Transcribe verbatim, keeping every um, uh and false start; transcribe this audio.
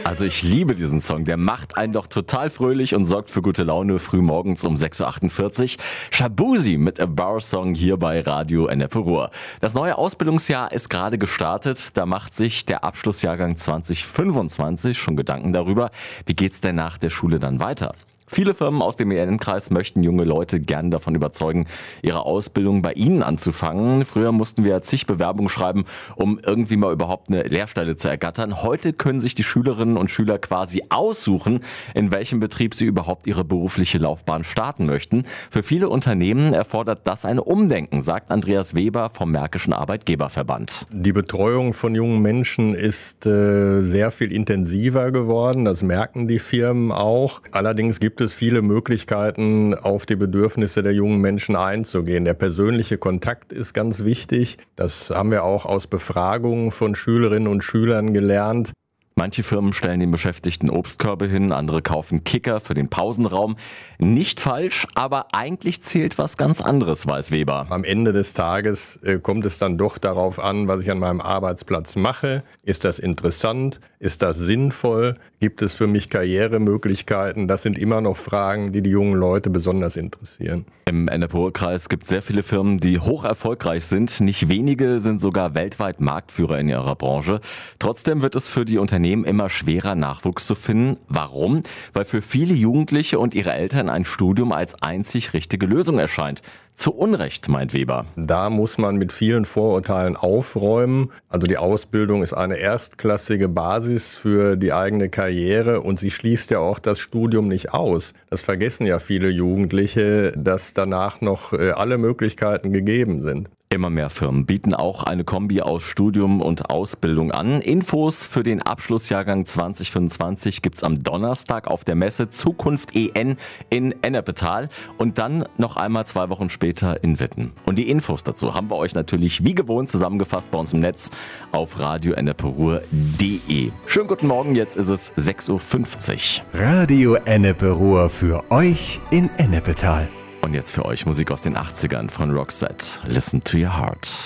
Also ich liebe diesen Song, der macht einen doch total fröhlich und sorgt für gute Laune früh morgens um sechs Uhr achtundvierzig. Shabuzi mit A Bar Song hier bei Radio Ennepe Ruhr. Das neue Ausbildungsjahr ist gerade gestartet, da macht sich der Abschlussjahrgang zwanzig fünfundzwanzig schon Gedanken darüber, wie geht's denn nach der Schule dann weiter? Viele Firmen aus dem E N-Kreis möchten junge Leute gern davon überzeugen, ihre Ausbildung bei ihnen anzufangen. Früher mussten wir zig Bewerbungen schreiben, um irgendwie mal überhaupt eine Lehrstelle zu ergattern. Heute können sich die Schülerinnen und Schüler quasi aussuchen, in welchem Betrieb sie überhaupt ihre berufliche Laufbahn starten möchten. Für viele Unternehmen erfordert das ein Umdenken, sagt Andreas Weber vom Märkischen Arbeitgeberverband. Die Betreuung von jungen Menschen ist äh, sehr viel intensiver geworden. Das merken die Firmen auch. Allerdings gibt Gibt es viele Möglichkeiten, auf die Bedürfnisse der jungen Menschen einzugehen. Der persönliche Kontakt ist ganz wichtig. Das haben wir auch aus Befragungen von Schülerinnen und Schülern gelernt. Manche Firmen stellen den Beschäftigten Obstkörbe hin, andere kaufen Kicker für den Pausenraum. Nicht falsch, aber eigentlich zählt was ganz anderes, weiß Weber. Am Ende des Tages äh, kommt es dann doch darauf an, was ich an meinem Arbeitsplatz mache. Ist das interessant? Ist das sinnvoll? Gibt es für mich Karrieremöglichkeiten? Das sind immer noch Fragen, die die jungen Leute besonders interessieren. Im Ennepe-Ruhr-Kreis gibt es sehr viele Firmen, die hoch erfolgreich sind. Nicht wenige sind sogar weltweit Marktführer in ihrer Branche. Trotzdem wird es für die Unternehmen immer schwerer, Nachwuchs zu finden. Warum? Weil für viele Jugendliche und ihre Eltern ein Studium als einzig richtige Lösung erscheint. Zu Unrecht, meint Weber. Da muss man mit vielen Vorurteilen aufräumen. Also die Ausbildung ist eine erstklassige Basis für die eigene Karriere und sie schließt ja auch das Studium nicht aus. Das vergessen ja viele Jugendliche, dass danach noch alle Möglichkeiten gegeben sind. Immer mehr Firmen bieten auch eine Kombi aus Studium und Ausbildung an. Infos für den Abschlussjahrgang zwanzig fünfundzwanzig gibt's am Donnerstag auf der Messe Zukunft E N in Ennepetal und dann noch einmal zwei Wochen später in Witten. Und die Infos dazu haben wir euch natürlich wie gewohnt zusammengefasst bei uns im Netz auf radio ennepe ruhr punkt de. Schönen guten Morgen, jetzt ist es sechs Uhr fünfzig. Radio Ennepe Ruhr für euch in Ennepetal. Und jetzt für euch Musik aus den achtzigern von Roxette. Listen to your heart.